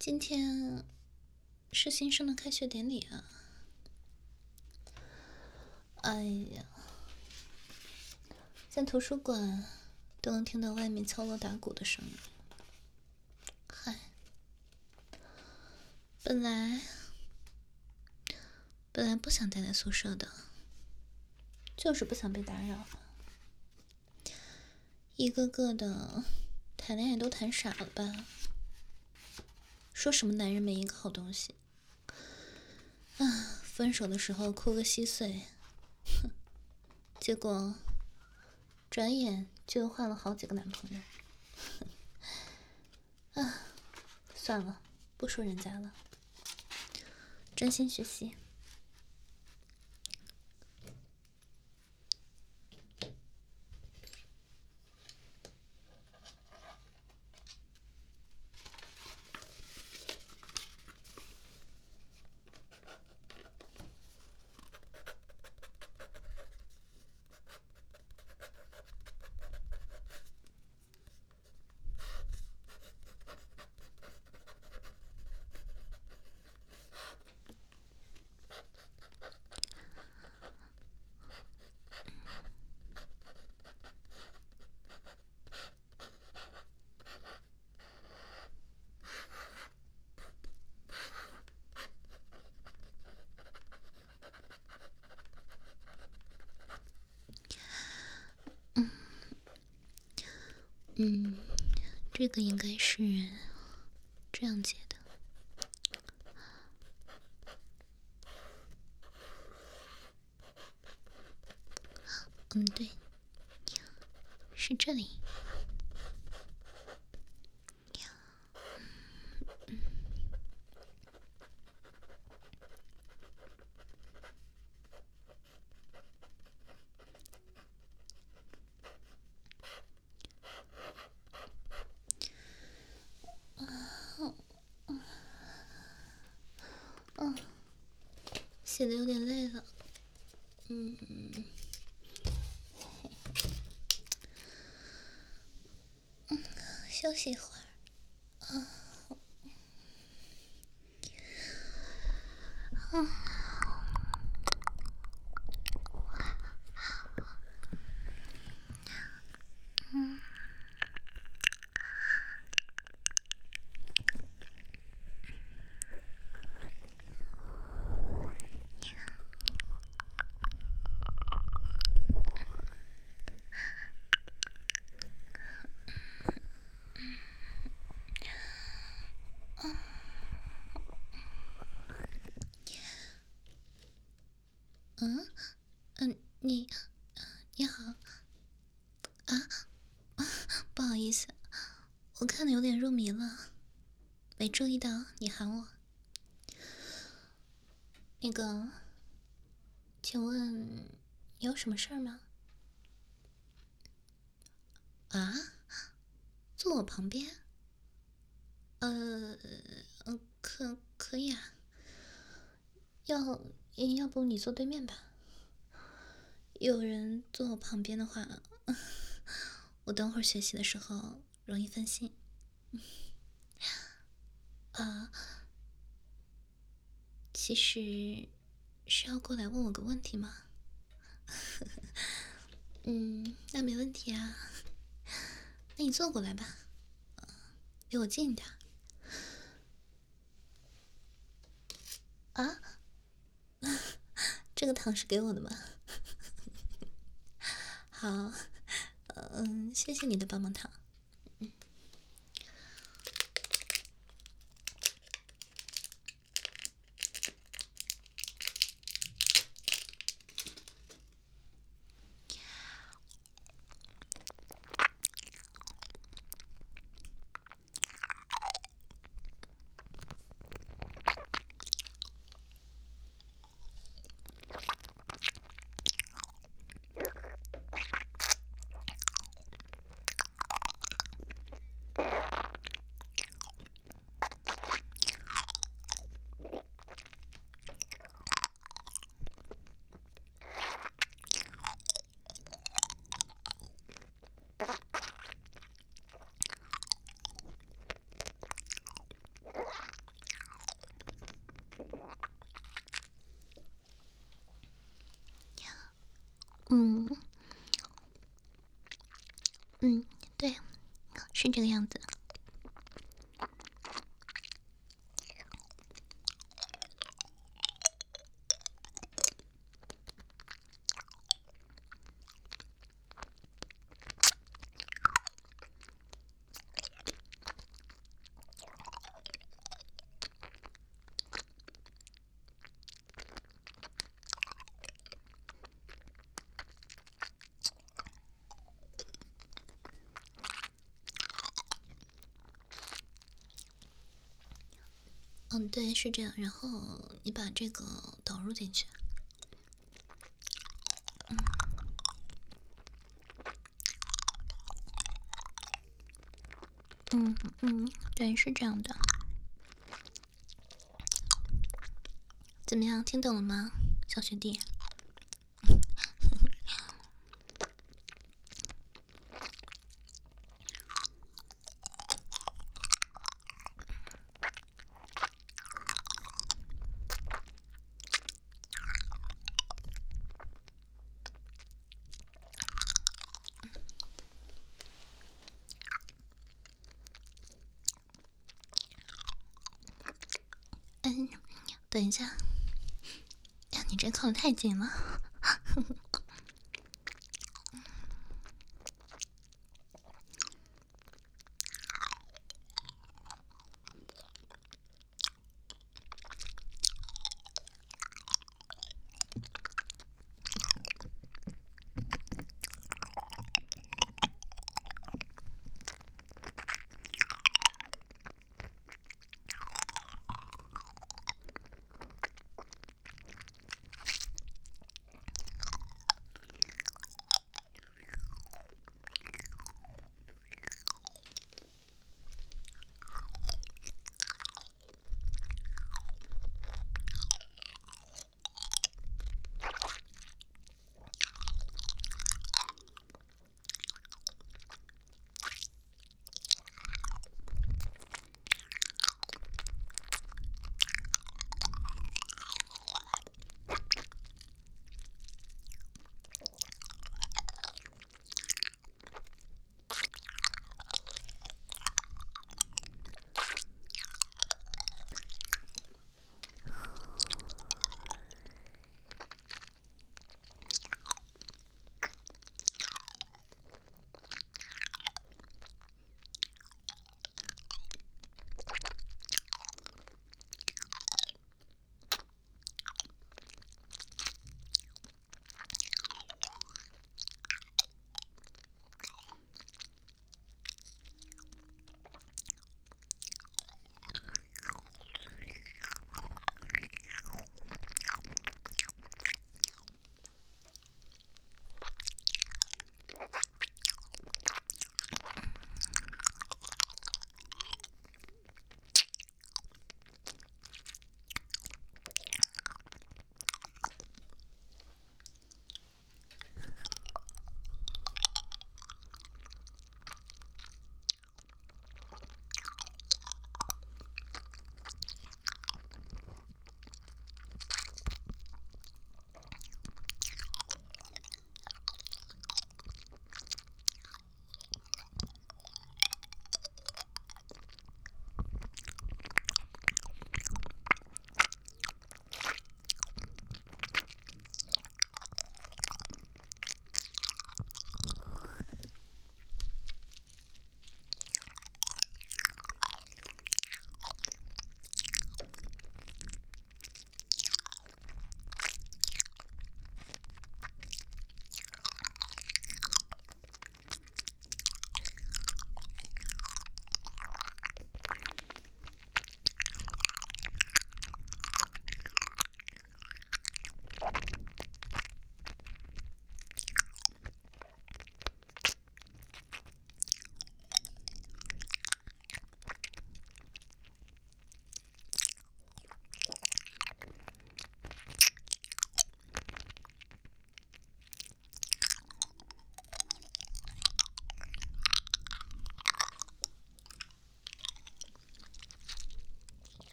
今天是新生的开学典礼啊！哎呀，在图书馆都能听到外面敲锣打鼓的声音。嗨，本来不想待在宿舍的，就是不想被打扰。一个个的谈恋爱都谈傻了吧？说什么男人没一个好东西啊，分手的时候哭个稀碎，哼，结果转眼就换了好几个男朋友。啊，算了，不说人家了，专心学习。这个应该是这样解的。对，是这里。写的有点累了，休息一会儿。你好啊，不好意思，我看的有点入迷了，没注意到你喊我。那个，请问有什么事儿吗？啊，坐我旁边？可以啊。要不你坐对面吧？有人坐我旁边的话，我等会儿学习的时候容易分心。其实是要过来问我个问题吗？那没问题啊。那你坐过来吧，离我近一点。啊？这个糖是给我的吗？好，谢谢你的棒棒糖。 嗯嗯，对，是这个样子。嗯，对，是这样。然后你把这个导入进去。对，是这样的。怎么样，听懂了吗，小学弟？嗯，等一下，呀，你这靠的太近了。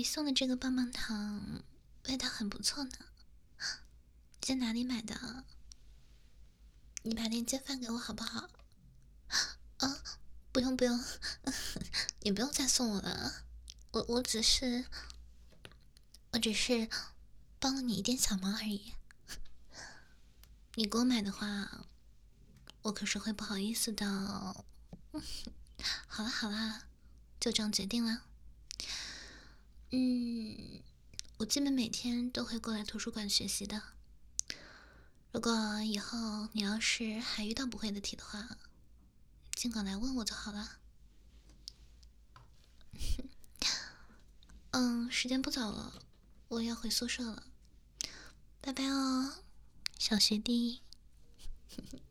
送的这个棒棒糖味道很不错呢，在哪里买的？你把链接发给我好不好？啊，不用不用，你不用再送我了。我只是帮了你一点小忙而已。你给我买的话，我可是会不好意思的。好啦好啦，就这样决定了。我基本每天都会过来图书馆学习的。如果以后你要是还遇到不会的题的话，尽管来问我就好了。时间不早了，我要回宿舍了，拜拜哦，小学弟。